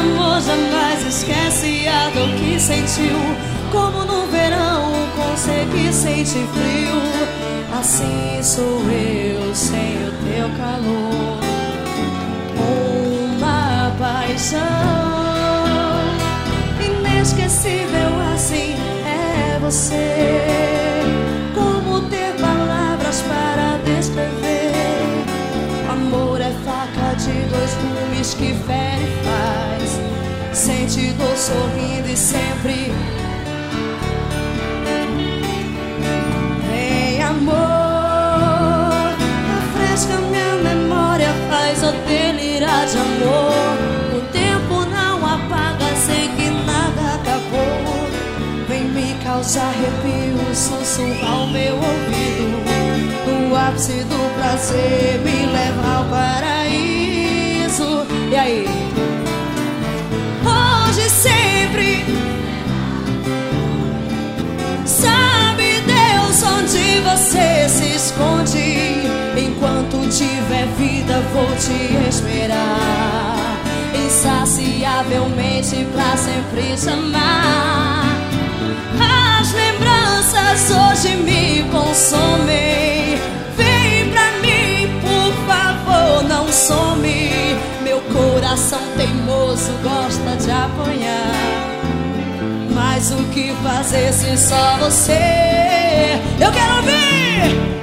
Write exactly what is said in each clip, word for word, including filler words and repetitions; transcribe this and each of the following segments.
amor jamais esquece a dor que sentiu. Como no verão consegui sentir frio, assim sou eu sem o teu calor. Uma paixão inesquecível, assim é você. Como ter palavras para descrever? Amor é faca de dois gumes que fere e faz. Sente dor sorrindo e sempre vem amor. Refresca minha memória, faz eu delirar de amor. O tempo não apaga, sei que nada acabou. Vem me causar arrepio, sussurrar ao meu ouvido. No ápice do prazer me leva ao paraíso. E aí? Hoje e sempre, sabe Deus onde você se esconde. Enquanto tiver vida vou te esperar, insaciavelmente pra sempre te amar. As lembranças hoje me consomem. Vem pra mim, por favor, não some. Meu coração teimoso gosta de apanhar, mas o que fazer se só você? Eu quero ouvir!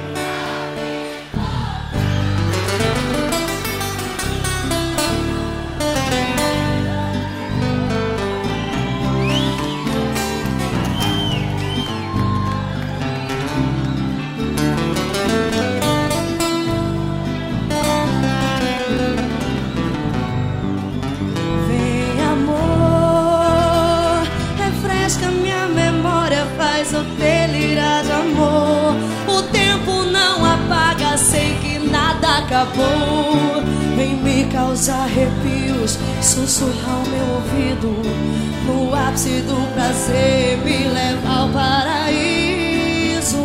Faz eu delirar de amor. O tempo não apaga, sei que nada acabou. Vem me causar arrepios, sussurrar ao meu ouvido. No ápice do prazer me levar ao paraíso.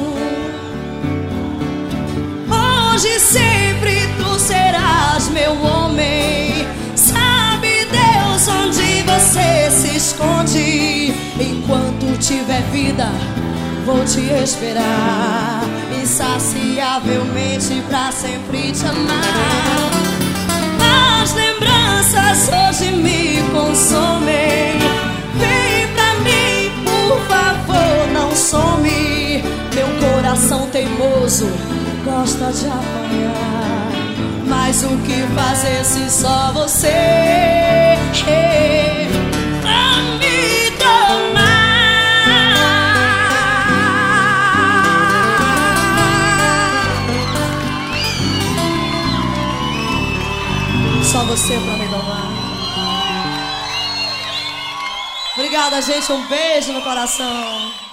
Hoje e sempre tu serás meu homem. Sabe Deus onde você se esconde. Enquanto tiver vida, vou te esperar, insaciavelmente pra sempre te amar. As lembranças hoje me consomem. Vem pra mim, por favor, não some. Meu coração teimoso gosta de apanhar, mas o que fazer se só você pra me domar? Só você pra me domar. Obrigada, gente. Um beijo no coração.